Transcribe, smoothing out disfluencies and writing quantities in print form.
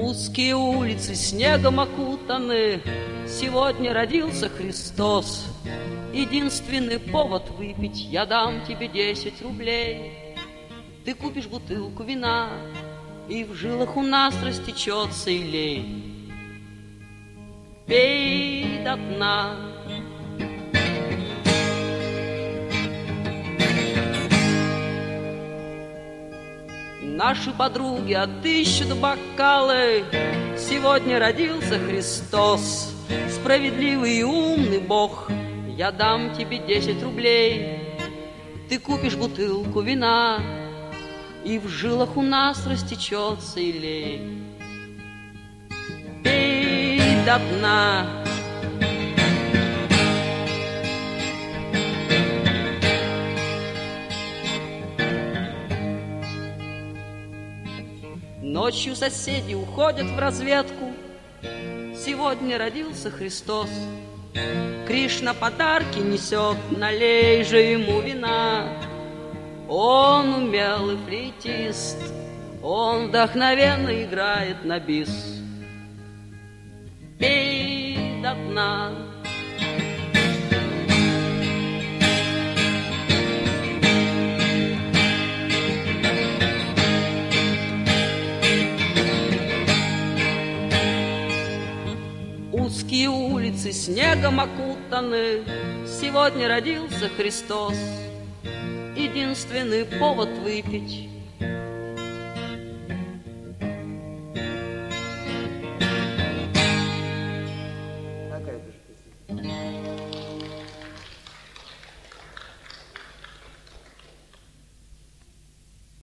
Узкие улицы снегом окутаны, сегодня родился Христос. Единственный повод выпить, я дам тебе 10 рублей. Ты купишь бутылку вина, и в жилах у нас растечется илей. Пей до дна. Наши подруги отыщут бокалы, сегодня родился Христос. Справедливый и умный Бог, я дам тебе 10 рублей. Ты купишь бутылку вина, и в жилах у нас растечется илей. Пей до дна. Ночью соседи уходят в разведку, сегодня родился Христос. Кришна подарки несет, налей же ему вина. Он умелый флейтист, он вдохновенно играет на бис. Пей до дна. Узкие улицы снегом окутаны, сегодня родился Христос. Единственный повод выпить,